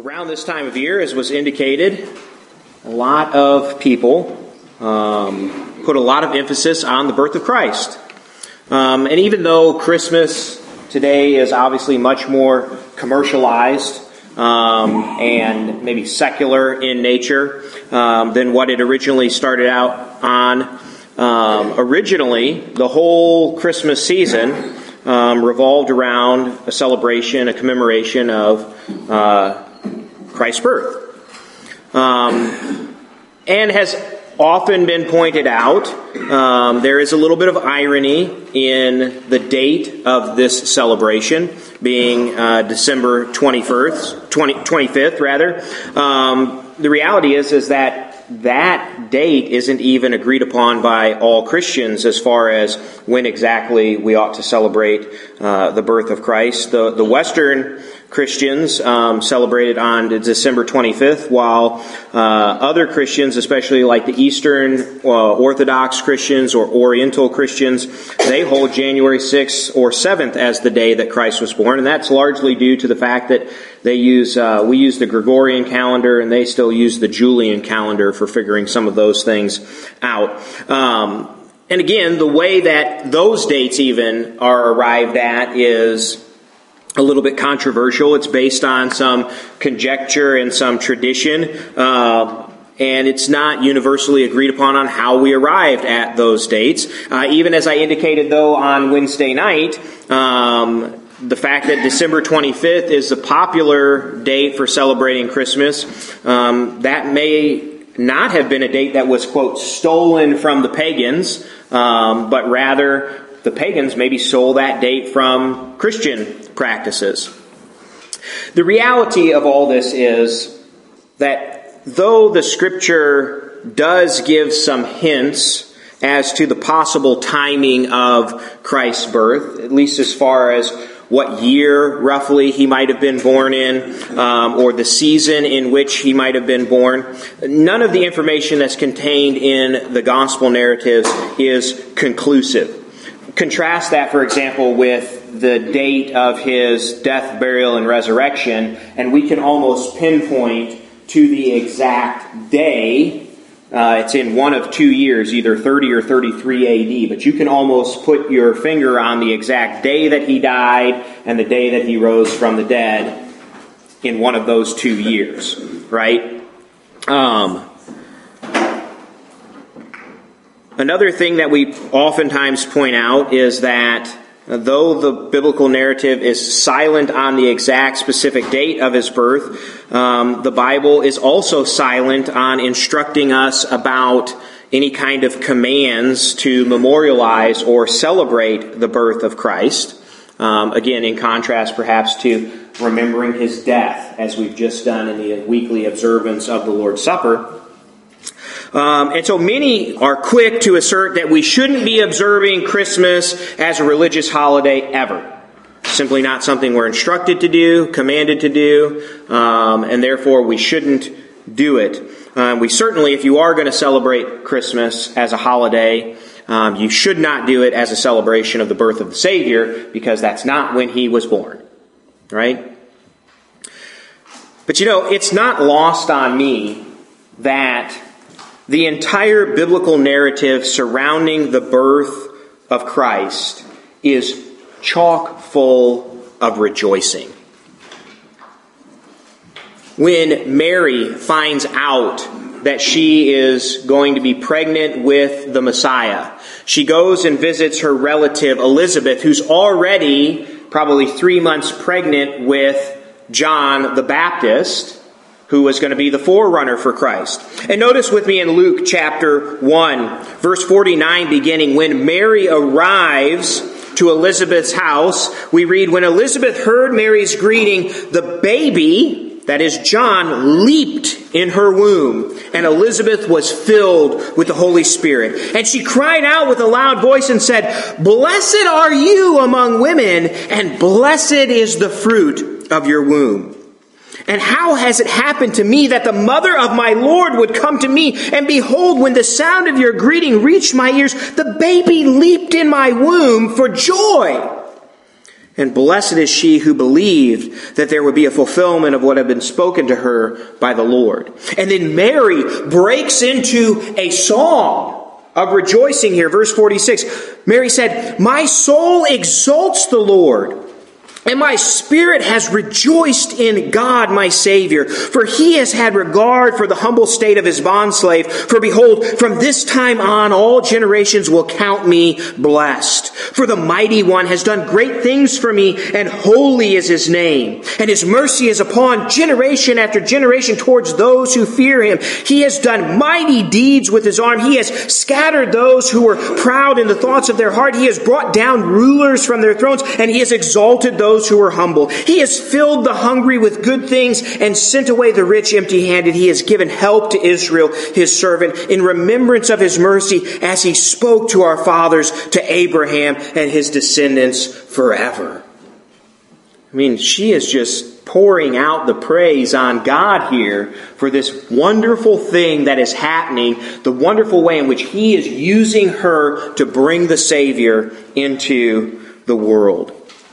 Around this time of year, as was indicated, a lot of people put a lot of emphasis on the birth of Christ. And even though Christmas today is obviously much more commercialized and maybe secular in nature than what it originally started out on, originally the whole Christmas season revolved around a celebration, a commemoration of Christ's birth. And has often been pointed out, there is a little bit of irony in the date of this celebration, being December 25th, rather. The reality is that date isn't even agreed upon by all Christians as far as when exactly we ought to celebrate the birth of Christ. The Western Christians celebrated on December 25th, while other Christians, especially like the Eastern Orthodox Christians or Oriental Christians, they hold January 6th or 7th as the day that Christ was born, and that's largely due to the fact that we use the Gregorian calendar, and they still use the Julian calendar for figuring some of those things out. And again, the way that those dates even are arrived at is a little bit controversial. It's based on some conjecture and some tradition, and it's not universally agreed upon on how we arrived at those dates. Even as I indicated, though, on Wednesday night, the fact that December 25th is the popular date for celebrating Christmas, that may not have been a date that was, quote, stolen from the pagans, but rather the pagans maybe stole that date from Christian practices. The reality of all this is that though the Scripture does give some hints as to the possible timing of Christ's birth, at least as far as what year roughly he might have been born in, or the season in which he might have been born, none of the information that's contained in the gospel narratives is conclusive. Contrast that, for example, with the date of his death, burial, and resurrection, and we can almost pinpoint to the exact day. It's in one of 2 years, either 30 or 33 AD, but you can almost put your finger on the exact day that he died and the day that he rose from the dead in one of those 2 years, right? Another thing that we oftentimes point out is that though the biblical narrative is silent on the exact specific date of his birth, the Bible is also silent on instructing us about any kind of commands to memorialize or celebrate the birth of Christ. Again, in contrast perhaps to remembering his death, as we've just done in the weekly observance of the Lord's Supper. And so many are quick to assert that we shouldn't be observing Christmas as a religious holiday ever. Simply not something we're instructed to do, commanded to do, and therefore we shouldn't do it. We certainly, if you are going to celebrate Christmas as a holiday, you should not do it as a celebration of the birth of the Savior, because that's not when he was born. Right? But it's not lost on me that the entire biblical narrative surrounding the birth of Christ is chock full of rejoicing. When Mary finds out that she is going to be pregnant with the Messiah, she goes and visits her relative Elizabeth, who's already probably 3 months pregnant with John the Baptist, who was going to be the forerunner for Christ. And notice with me in Luke chapter 1, verse 49 beginning, when Mary arrives to Elizabeth's house, we read, when Elizabeth heard Mary's greeting, the baby, that is John, leaped in her womb, and Elizabeth was filled with the Holy Spirit. And she cried out with a loud voice and said, "Blessed are you among women, and blessed is the fruit of your womb. And how has it happened to me that the mother of my Lord would come to me? And behold, when the sound of your greeting reached my ears, the baby leaped in my womb for joy." And blessed is she who believed that there would be a fulfillment of what had been spoken to her by the Lord. And then Mary breaks into a song of rejoicing here. Verse 46, Mary said, "My soul exalts the Lord, and my spirit has rejoiced in God my Savior, for he has had regard for the humble state of his bondslave. For behold, from this time on all generations will count me blessed. For the Mighty One has done great things for me, and holy is his name. And his mercy is upon generation after generation towards those who fear him. He has done mighty deeds with his arm. He has scattered those who were proud in the thoughts of their heart. He has brought down rulers from their thrones, and he has exalted those who are humble. He has filled the hungry with good things and sent away the rich empty-handed. He has given help to Israel, his servant, in remembrance of his mercy, as he spoke to our fathers, to Abraham and his descendants forever." I mean, she is just pouring out the praise on God here for this wonderful thing that is happening, the wonderful way in which he is using her to bring the Savior into the world.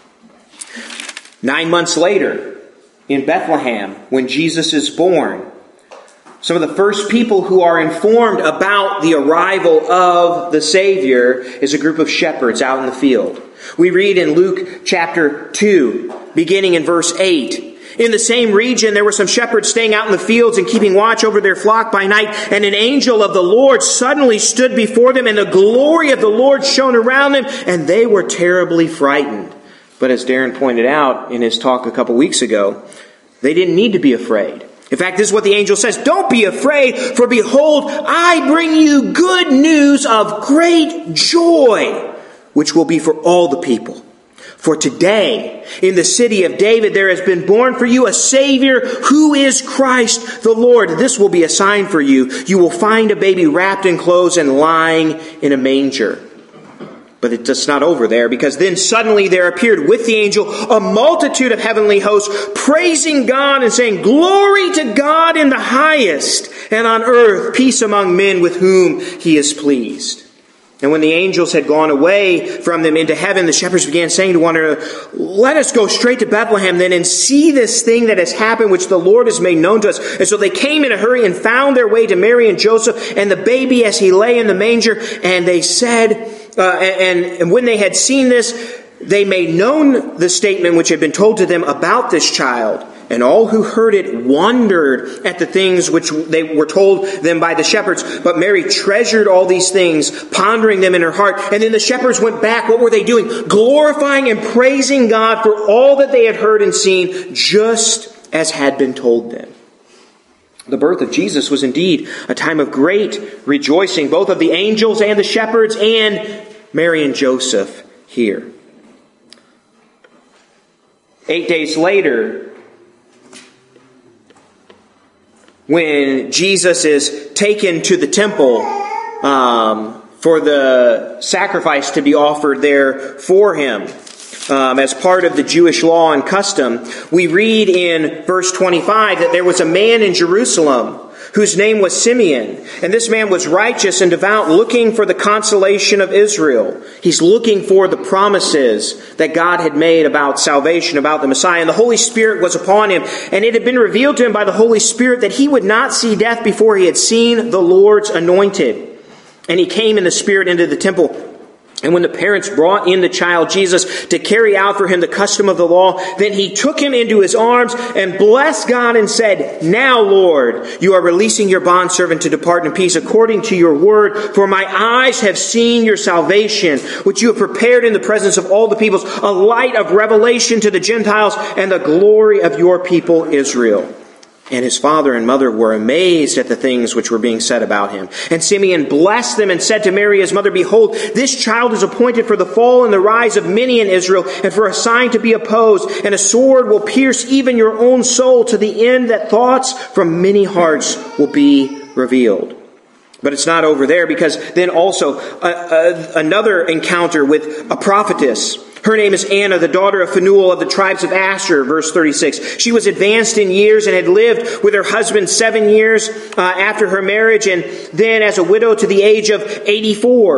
9 months later, in Bethlehem, when Jesus is born, some of the first people who are informed about the arrival of the Savior is a group of shepherds out in the field. We read in Luke chapter 2, beginning in verse 8, "In the same region there were some shepherds staying out in the fields and keeping watch over their flock by night, and an angel of the Lord suddenly stood before them, and the glory of the Lord shone around them, and they were terribly frightened." But as Darren pointed out in his talk a couple weeks ago, they didn't need to be afraid. In fact, this is what the angel says: "Don't be afraid, for behold, I bring you good news of great joy, which will be for all the people. For today, in the city of David, there has been born for you a Savior who is Christ the Lord. This will be a sign for you. You will find a baby wrapped in clothes and lying in a manger." But it's just not over there, because then suddenly there appeared with the angel a multitude of heavenly hosts, praising God and saying, "Glory to God in the highest, and on earth peace among men with whom he is pleased." And when the angels had gone away from them into heaven, the shepherds began saying to one another, "Let us go straight to Bethlehem then and see this thing that has happened, which the Lord has made known to us." And so they came in a hurry and found their way to Mary and Joseph and the baby as he lay in the manger. And they said, and when they had seen this, they made known the statement which had been told to them about this child. And all who heard it wondered at the things which they were told them by the shepherds. But Mary treasured all these things, pondering them in her heart. And then the shepherds went back. What were they doing? Glorifying and praising God for all that they had heard and seen, just as had been told them. The birth of Jesus was indeed a time of great rejoicing, both of the angels and the shepherds and Mary and Joseph here. 8 days later, when Jesus is taken to the temple for the sacrifice to be offered there for him, as part of the Jewish law and custom, we read in verse 25 that there was a man in Jerusalem whose name was Simeon. And this man was righteous and devout, looking for the consolation of Israel. He's looking for the promises that God had made about salvation, about the Messiah. And the Holy Spirit was upon him. And it had been revealed to him by the Holy Spirit that he would not see death before he had seen the Lord's anointed. And he came in the Spirit into the temple. And when the parents brought in the child Jesus to carry out for him the custom of the law, then he took him into his arms and blessed God and said, "Now, Lord, you are releasing your bondservant to depart in peace according to your word. For my eyes have seen your salvation, which you have prepared in the presence of all the peoples, a light of revelation to the Gentiles and the glory of your people Israel." And his father and mother were amazed at the things which were being said about him. And Simeon blessed them and said to Mary his mother, "Behold, this child is appointed for the fall and the rise of many in Israel, and for a sign to be opposed. And a sword will pierce even your own soul, to the end that thoughts from many hearts will be revealed." But it's not over there, because then also another encounter with a prophetess. Her name is Anna, the daughter of Phanuel of the tribes of Asher, verse 36. She was advanced in years and had lived with her husband 7 years after her marriage, and then as a widow to the age of 84.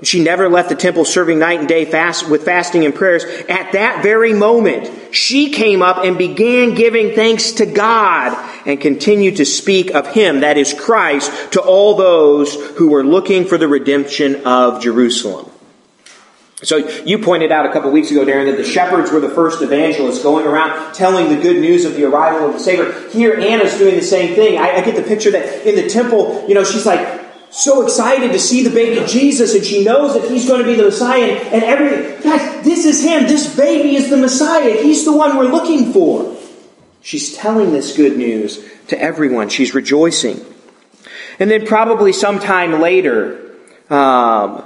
She never left the temple, serving night and day with fasting and prayers. At that very moment, she came up and began giving thanks to God and continued to speak of Him, that is Christ, to all those who were looking for the redemption of Jerusalem. So you pointed out a couple weeks ago, Darren, that the shepherds were the first evangelists going around telling the good news of the arrival of the Savior. Here, Anna's doing the same thing. I get the picture that in the temple, she's like so excited to see the baby Jesus, and she knows that He's going to be the Messiah. And guys, this is Him. This baby is the Messiah. He's the one we're looking for. She's telling this good news to everyone. She's rejoicing. And then probably sometime later, the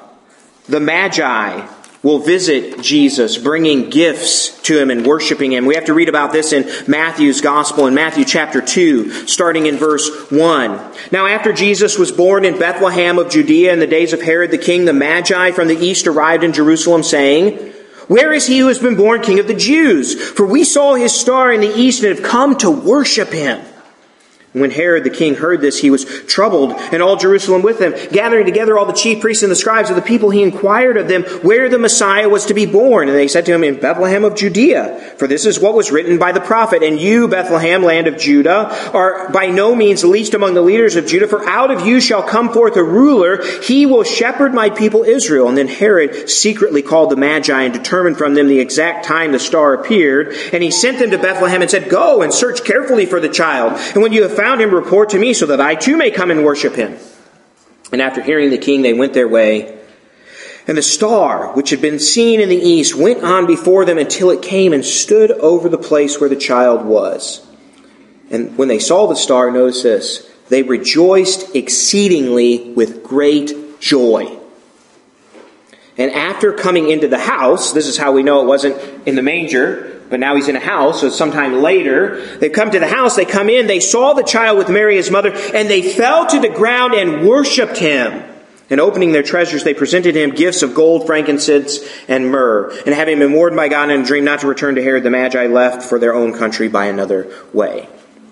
Magi will visit Jesus, bringing gifts to Him and worshiping Him. We have to read about this in Matthew's Gospel, in Matthew chapter 2, starting in verse 1. Now after Jesus was born in Bethlehem of Judea in the days of Herod the king, the Magi from the east arrived in Jerusalem, saying, "Where is He who has been born King of the Jews? For we saw His star in the east and have come to worship Him." When Herod the king heard this, he was troubled, and all Jerusalem with him. Gathering together all the chief priests and the scribes of the people, he inquired of them where the Messiah was to be born. And they said to him, "In Bethlehem of Judea. For this is what was written by the prophet. And you, Bethlehem, land of Judah, are by no means least among the leaders of Judah. For out of you shall come forth a ruler. He will shepherd my people Israel." And then Herod secretly called the Magi and determined from them the exact time the star appeared. And he sent them to Bethlehem and said, "Go and search carefully for the child. And when you have found Him, report to me, so that I too may come and worship Him." And after hearing the king, they went their way. And the star, which had been seen in the east, went on before them until it came and stood over the place where the child was. And when they saw the star, notice this, they rejoiced exceedingly with great joy. And after coming into the house, this is how we know it wasn't in the manger, but now He's in a house, so sometime later, they come to the house, they come in, they saw the child with Mary his mother, and they fell to the ground and worshipped Him. And opening their treasures, they presented Him gifts of gold, frankincense, and myrrh. And having been warned by God in a dream not to return to Herod, the Magi left for their own country by another way.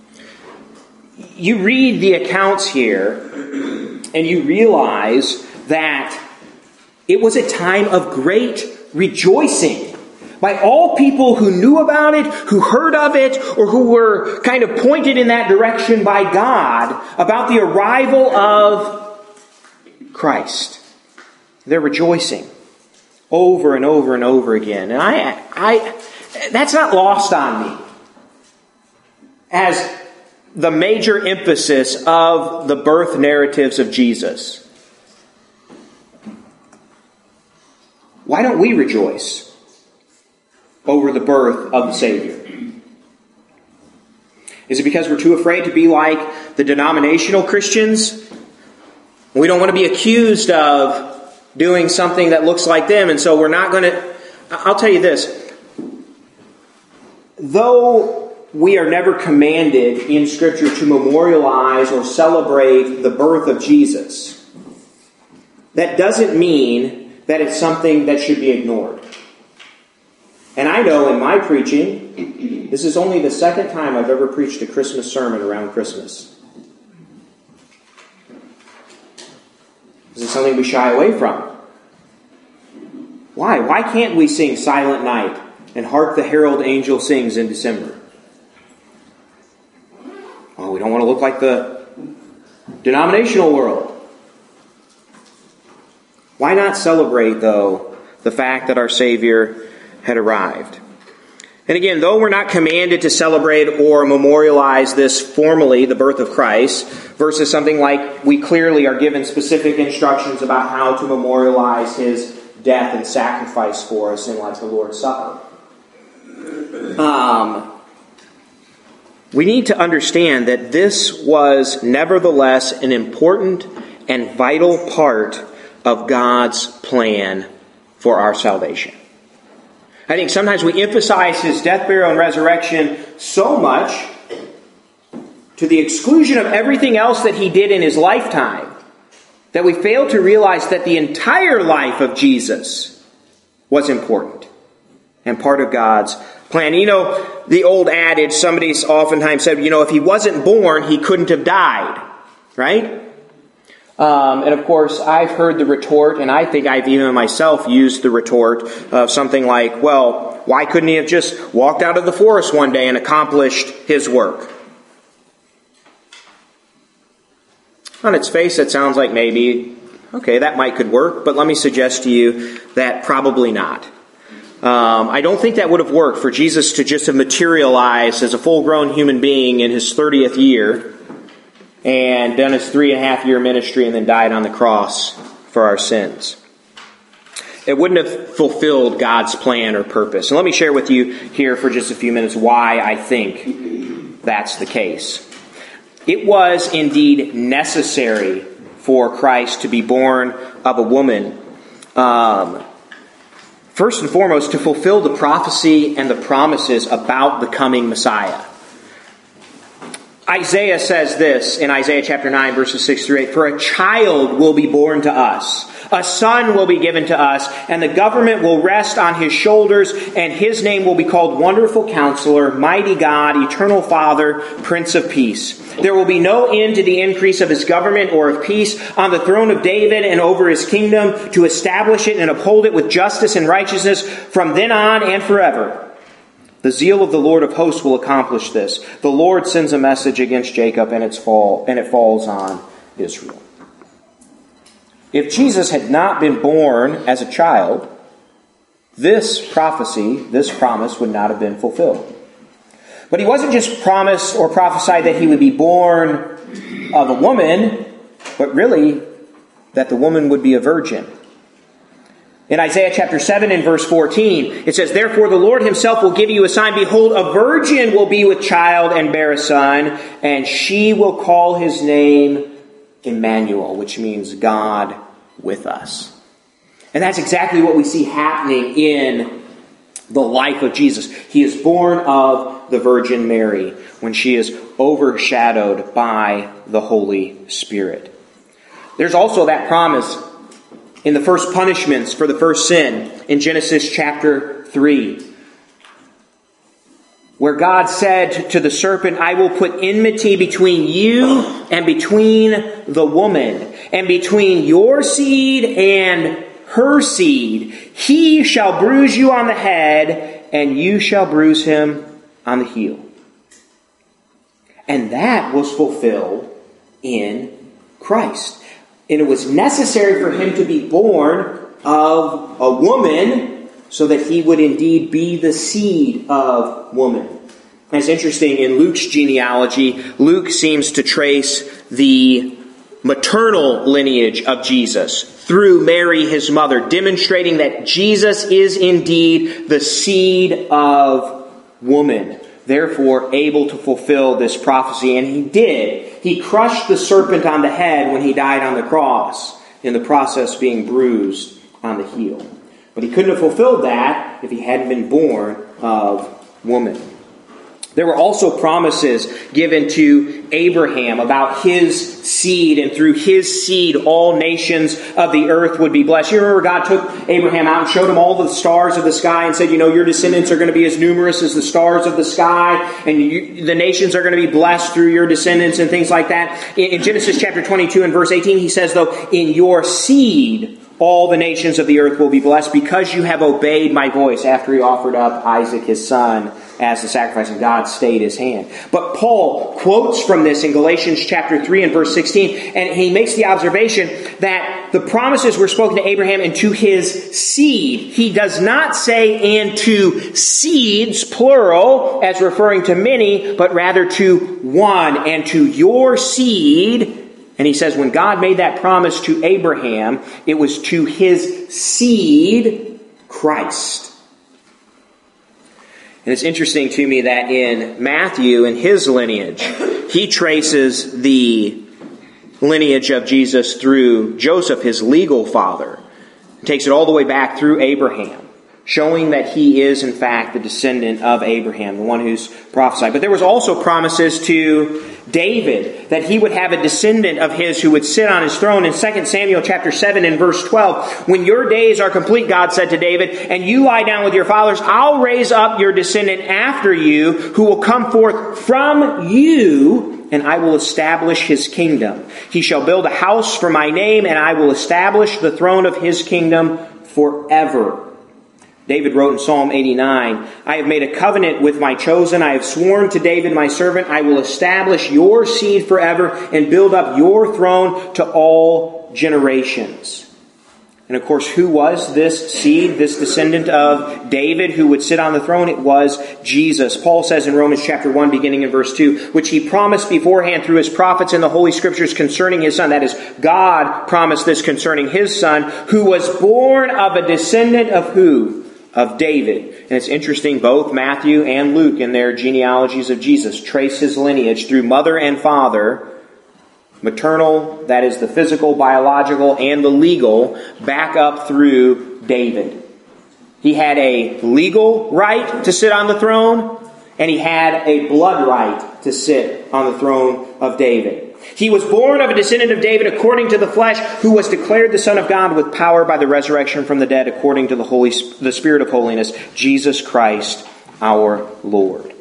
You read the accounts here, and you realize that it was a time of great rejoicing by all people who knew about it, who heard of it, or who were kind of pointed in that direction by God about the arrival of Christ. They're rejoicing over and over and over again. And I that's not lost on me as the major emphasis of the birth narratives of Jesus. Why don't we rejoice over the birth of the Savior? Is it because we're too afraid to be like the denominational Christians? We don't want to be accused of doing something that looks like them, and so we're not going to... I'll tell you this. Though we are never commanded in Scripture to memorialize or celebrate the birth of Jesus, that doesn't mean that it's something that should be ignored. And I know in my preaching, this is only the second time I've ever preached a Christmas sermon around Christmas. This is something we shy away from. Why? Why can't we sing Silent Night and Hark the Herald Angel Sings in December? Oh, we don't want to look like the denominational world. Why not celebrate, though, the fact that our Savior had arrived? And again, though we're not commanded to celebrate or memorialize this formally, the birth of Christ, versus something like we clearly are given specific instructions about how to memorialize His death and sacrifice for us in like the Lord's Supper. We need to understand that this was nevertheless an important and vital part of God's plan for our salvation. I think sometimes we emphasize His death, burial, and resurrection so much to the exclusion of everything else that He did in His lifetime that we fail to realize that the entire life of Jesus was important and part of God's plan. You know, the old adage, somebody's oftentimes said, if He wasn't born, He couldn't have died. Right? And of course, I've heard the retort, and I think I've even myself used the retort of something like, well, why couldn't he have just walked out of the forest one day and accomplished his work? On its face, it sounds like maybe, okay, that could work, but let me suggest to you that probably not. I don't think that would have worked for Jesus to just have materialized as a full-grown human being in his 30th year and done his 3.5-year ministry and then died on the cross for our sins. It wouldn't have fulfilled God's plan or purpose. And let me share with you here for just a few minutes why I think that's the case. It was indeed necessary for Christ to be born of a woman, first and foremost, to fulfill the prophecy and the promises about the coming Messiah. Isaiah says this in Isaiah chapter 9, verses 6 through 8, "For a child will be born to us, a son will be given to us, and the government will rest on his shoulders, and his name will be called Wonderful Counselor, Mighty God, Eternal Father, Prince of Peace. There will be no end to the increase of his government or of peace on the throne of David and over his kingdom, to establish it and uphold it with justice and righteousness from then on and forever. The zeal of the Lord of hosts will accomplish this. The Lord sends a message against Jacob, and it falls on Israel." If Jesus had not been born as a child, this promise would not have been fulfilled. But he wasn't just promised or prophesied that he would be born of a woman, but really that the woman would be a virgin. In Isaiah chapter 7 and verse 14, it says, "Therefore the Lord himself will give you a sign. Behold, a virgin will be with child and bear a son, and she will call his name Emmanuel," which means God with us. And that's exactly what we see happening in the life of Jesus. He is born of the Virgin Mary when she is overshadowed by the Holy Spirit. There's also that promise in the first punishments for the first sin in Genesis chapter 3, where God said to the serpent, "I will put enmity between you and between the woman, and between your seed and her seed. He shall bruise you on the head, and you shall bruise him on the heel." And that was fulfilled in Christ. And it was necessary for him to be born of a woman so that he would indeed be the seed of woman. And it's interesting, in Luke's genealogy, Luke seems to trace the maternal lineage of Jesus through Mary, his mother, demonstrating that Jesus is indeed the seed of woman, therefore able to fulfill this prophecy. And he did. He crushed the serpent on the head when he died on the cross, in the process being bruised on the heel. But he couldn't have fulfilled that if he hadn't been born of woman. There were also promises given to Abraham about his seed, and through his seed all nations of the earth would be blessed. You remember God took Abraham out and showed him all the stars of the sky and said, your descendants are going to be as numerous as the stars of the sky, and the nations are going to be blessed through your descendants and things like that. In Genesis chapter 22 and verse 18, he says, though, in your seed all the nations of the earth will be blessed because you have obeyed my voice, after he offered up Isaac his son as the sacrifice, and God stayed his hand. But Paul quotes from this in Galatians chapter 3 and verse 16, and he makes the observation that the promises were spoken to Abraham and to his seed. He does not say and to seeds, plural, as referring to many, but rather to one, and to your seed. And he says when God made that promise to Abraham, it was to his seed, Christ. And it's interesting to me that in Matthew, in his lineage, he traces the lineage of Jesus through Joseph, his legal father. He takes it all the way back through Abraham, showing that he is, in fact, the descendant of Abraham, the one who's prophesied. But there was also promises to David, that he would have a descendant of his who would sit on his throne. In 2 Samuel chapter 7 and verse 12, when your days are complete, God said to David, and you lie down with your fathers, I'll raise up your descendant after you, who will come forth from you, and I will establish his kingdom. He shall build a house for my name, and I will establish the throne of his kingdom forever. David wrote in Psalm 89, I have made a covenant with my chosen. I have sworn to David my servant, I will establish your seed forever and build up your throne to all generations. And of course, who was this seed, this descendant of David who would sit on the throne? It was Jesus. Paul says in Romans chapter 1, beginning in verse 2, which he promised beforehand through his prophets in the Holy Scriptures concerning his Son. That is, God promised this concerning his Son, who was born of a descendant of who? Of David. And it's interesting, both Matthew and Luke in their genealogies of Jesus trace his lineage through mother and father, maternal, that is the physical, biological, and the legal, back up through David. He had a legal right to sit on the throne, and he had a blood right to sit on the throne of David. He was born of a descendant of David according to the flesh, who was declared the Son of God with power by the resurrection from the dead according to the Spirit of holiness, Jesus Christ our Lord.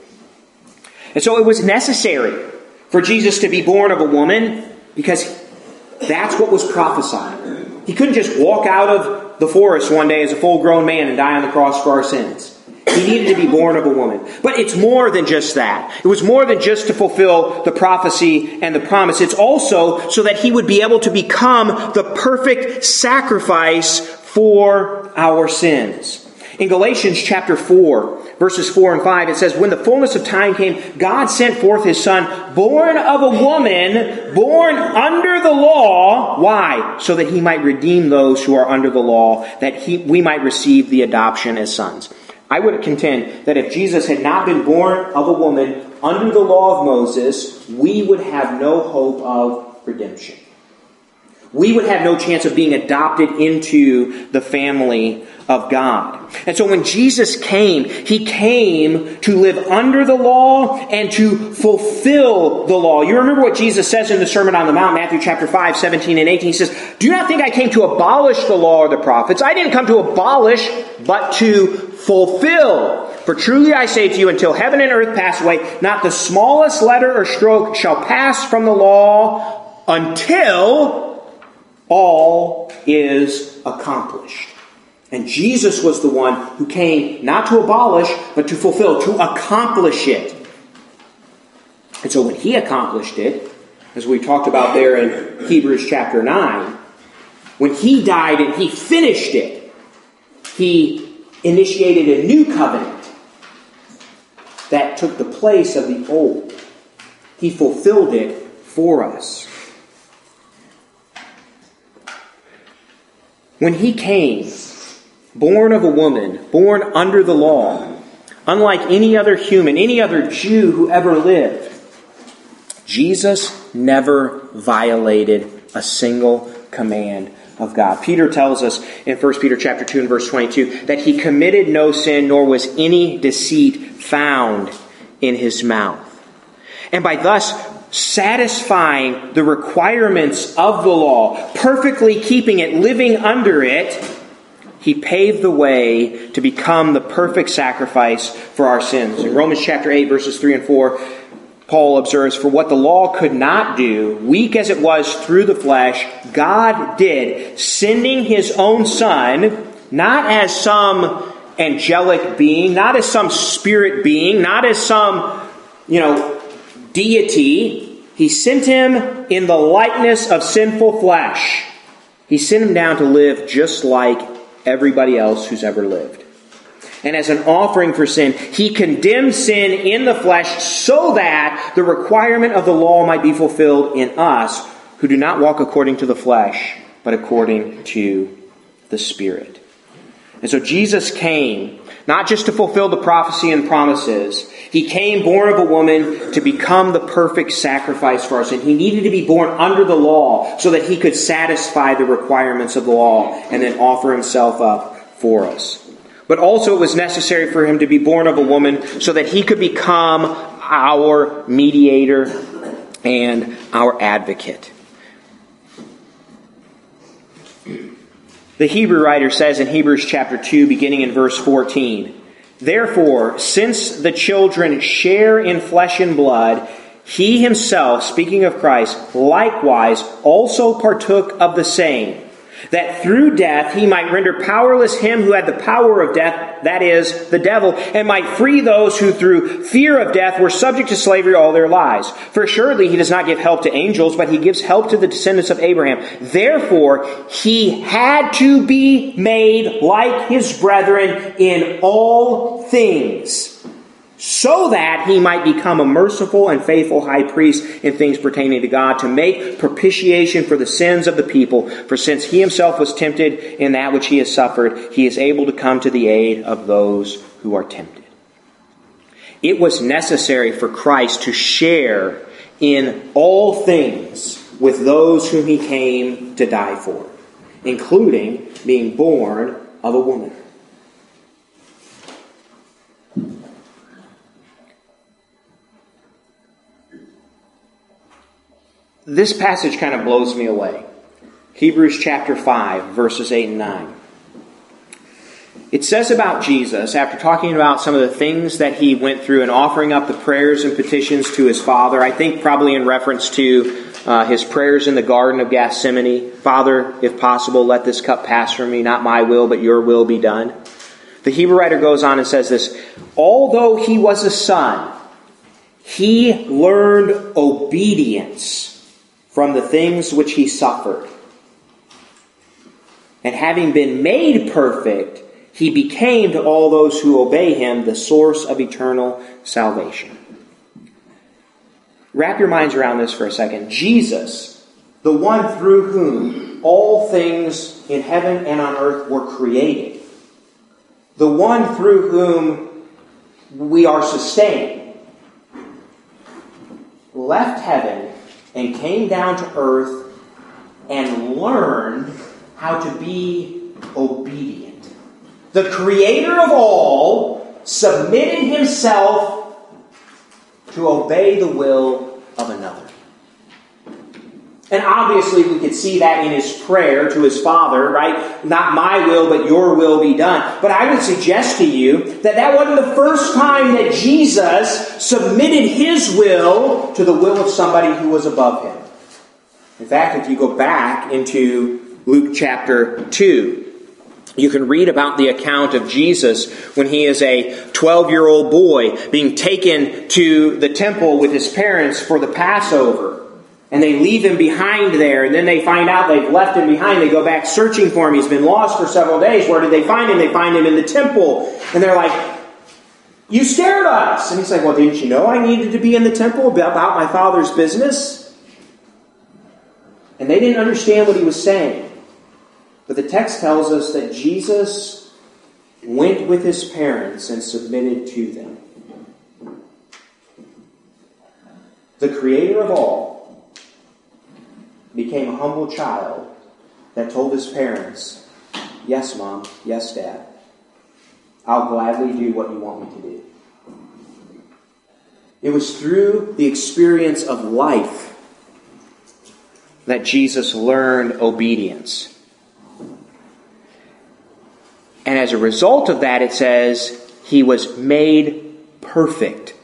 And so it was necessary for Jesus to be born of a woman, because that's what was prophesied. He couldn't just walk out of the forest one day as a full-grown man and die on the cross for our sins. He needed to be born of a woman. But it's more than just that. It was more than just to fulfill the prophecy and the promise. It's also so that he would be able to become the perfect sacrifice for our sins. In Galatians chapter 4, verses 4 and 5, it says, when the fullness of time came, God sent forth his Son, born of a woman, born under the law. Why? So that he might redeem those who are under the law, that we might receive the adoption as sons. I would contend that if Jesus had not been born of a woman under the law of Moses, we would have no hope of redemption. We would have no chance of being adopted into the family of God. And so when Jesus came, he came to live under the law and to fulfill the law. You remember what Jesus says in the Sermon on the Mount, Matthew chapter 5, 17 and 18. He says, do not think I came to abolish the law or the prophets. I didn't come to abolish, but to fulfill. For truly I say to you, until heaven and earth pass away, not the smallest letter or stroke shall pass from the law until all is accomplished. And Jesus was the one who came not to abolish, but to fulfill, to accomplish it. And so when he accomplished it, as we talked about there in Hebrews chapter 9, when he died and he finished it, he initiated a new covenant that took the place of the old. He fulfilled it for us. When he came, born of a woman, born under the law, unlike any other human, any other Jew who ever lived, Jesus never violated a single command of God. Peter tells us in 1 Peter chapter 2 and verse 22 that he committed no sin, nor was any deceit found in his mouth. And by thus satisfying the requirements of the law, perfectly keeping it, living under it, he paved the way to become the perfect sacrifice for our sins. In Romans chapter 8, verses 3 and 4, Paul observes, for what the law could not do, weak as it was through the flesh, God did, sending his own Son, not as some angelic being, not as some spirit being, not as some, deity. He sent him in the likeness of sinful flesh. He sent him down to live just like everybody else who's ever lived. And as an offering for sin, he condemned sin in the flesh so that the requirement of the law might be fulfilled in us who do not walk according to the flesh, but according to the Spirit. And so Jesus came not just to fulfill the prophecy and promises. He came born of a woman to become the perfect sacrifice for our sin. He needed to be born under the law so that he could satisfy the requirements of the law and then offer himself up for us. But also it was necessary for him to be born of a woman so that he could become our mediator and our advocate. The Hebrew writer says in Hebrews chapter 2, beginning in verse 14, therefore, since the children share in flesh and blood, he himself, speaking of Christ, likewise also partook of the same, that through death he might render powerless him who had the power of death, that is, the devil, and might free those who through fear of death were subject to slavery all their lives. For assuredly he does not give help to angels, but he gives help to the descendants of Abraham. Therefore he had to be made like his brethren in all things, so that he might become a merciful and faithful high priest in things pertaining to God, to make propitiation for the sins of the people. For since he himself was tempted in that which he has suffered, he is able to come to the aid of those who are tempted. It was necessary for Christ to share in all things with those whom he came to die for, including being born of a woman. This passage kind of blows me away. Hebrews chapter 5, verses 8 and 9. It says about Jesus, after talking about some of the things that he went through and offering up the prayers and petitions to his Father, I think probably in reference to his prayers in the Garden of Gethsemane, Father, if possible, let this cup pass from me, not my will, but your will be done. The Hebrew writer goes on and says this, although he was a son, he learned obedience from the things which he suffered. And having been made perfect, he became to all those who obey him the source of eternal salvation. Wrap your minds around this for a second. Jesus, the one through whom all things in heaven and on earth were created, the one through whom we are sustained, left heaven and came down to earth and learned how to be obedient. The Creator of all submitted himself to obey the will of another. And obviously we could see that in his prayer to his Father, right? Not my will, but your will be done. But I would suggest to you that that wasn't the first time that Jesus submitted his will to the will of somebody who was above him. In fact, if you go back into Luke chapter 2, you can read about the account of Jesus when he is a 12-year-old boy being taken to the temple with his parents for the Passover. And they leave him behind there, and then they find out they've left him behind. They go back searching for him. He's been lost for several days. Where did they find him? They find him in the temple. And they're like, you scared us. And he's like, well, didn't you know I needed to be in the temple about my Father's business? And they didn't understand what he was saying. But the text tells us that Jesus went with his parents and submitted to them. The Creator of all became a humble child that told his parents, yes, Mom, yes, Dad, I'll gladly do what you want me to do. It was through the experience of life that Jesus learned obedience. And as a result of that, it says, he was made perfect.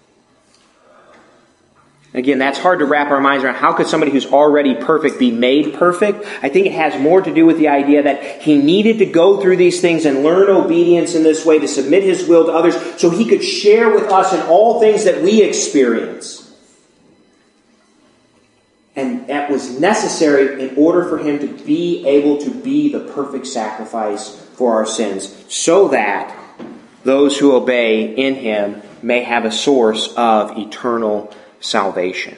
Again, that's hard to wrap our minds around. How could somebody who's already perfect be made perfect? I think it has more to do with the idea that he needed to go through these things and learn obedience in this way to submit his will to others so he could share with us in all things that we experience. And that was necessary in order for him to be able to be the perfect sacrifice for our sins, so that those who obey in him may have a source of eternal salvation.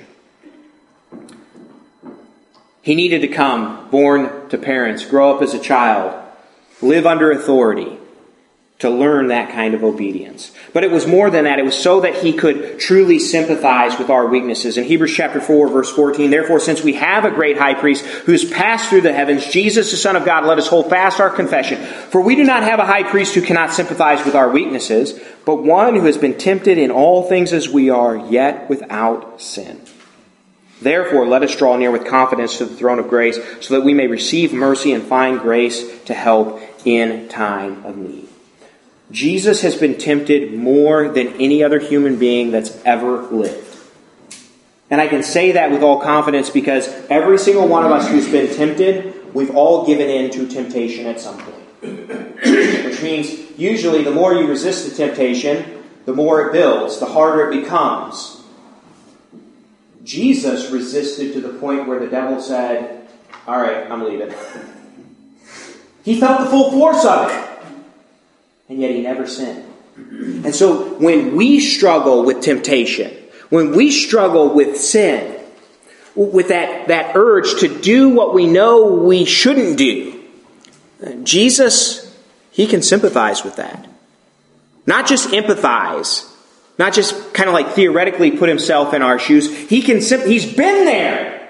He needed to come, born to parents, grow up as a child, live under authority, to learn that kind of obedience. But it was more than that. It was so that he could truly sympathize with our weaknesses. In Hebrews chapter 4, verse 14, therefore, since we have a great high priest who's passed through the heavens, Jesus, the Son of God, let us hold fast our confession. For we do not have a high priest who cannot sympathize with our weaknesses, but one who has been tempted in all things as we are, yet without sin. Therefore, let us draw near with confidence to the throne of grace, so that we may receive mercy and find grace to help in time of need. Jesus has been tempted more than any other human being that's ever lived. And I can say that with all confidence because every single one of us who's been tempted, we've all given in to temptation at some point. Which means usually the more you resist the temptation, the more it builds, the harder it becomes. Jesus resisted to the point where the devil said, all right, I'm leaving. He felt the full force of it. And yet he never sinned. And so when we struggle with temptation, when we struggle with sin, with that urge to do what we know we shouldn't do, Jesus, he can sympathize with that. Not just empathize, not just kind of like theoretically put himself in our shoes. He's been there.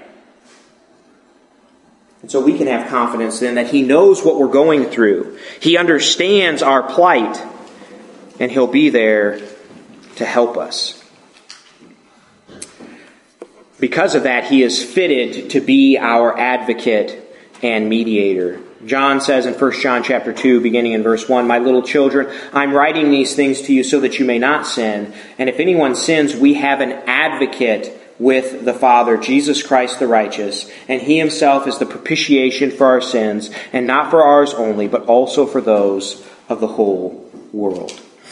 And so we can have confidence then that he knows what we're going through. He understands our plight, and he'll be there to help us. Because of that, he is fitted to be our advocate and mediator. John says in 1 John chapter 2, beginning in verse 1, "My little children, I'm writing these things to you so that you may not sin. And if anyone sins, we have an advocate with the Father, Jesus Christ the righteous. And he himself is the propitiation for our sins, and not for ours only, but also for those of the whole world."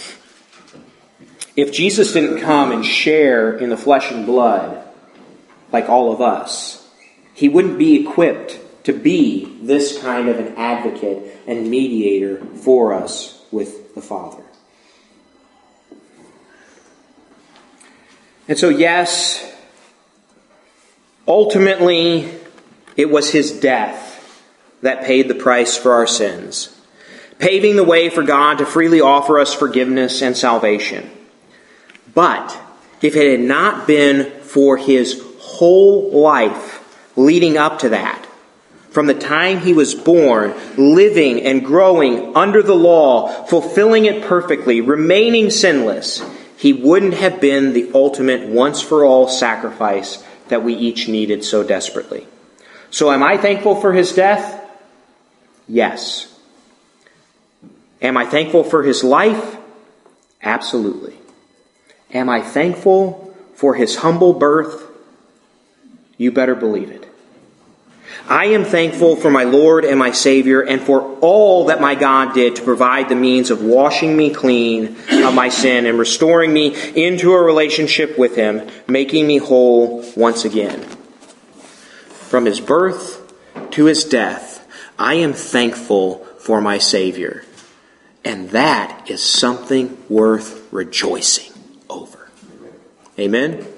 If Jesus didn't come and share in the flesh and blood, like all of us, he wouldn't be equipped to be this kind of an advocate and mediator for us with the Father. And so, yes, ultimately, it was his death that paid the price for our sins, paving the way for God to freely offer us forgiveness and salvation. But if it had not been for his whole life leading up to that, from the time he was born, living and growing under the law, fulfilling it perfectly, remaining sinless, he wouldn't have been the ultimate once-for-all sacrifice that we each needed so desperately. So am I thankful for his death? Yes. Am I thankful for his life? Absolutely. Am I thankful for his humble birth? You better believe it. I am thankful for my Lord and my Savior and for all that my God did to provide the means of washing me clean of my sin and restoring me into a relationship with him, making me whole once again. From his birth to his death, I am thankful for my Savior. And that is something worth rejoicing over. Amen?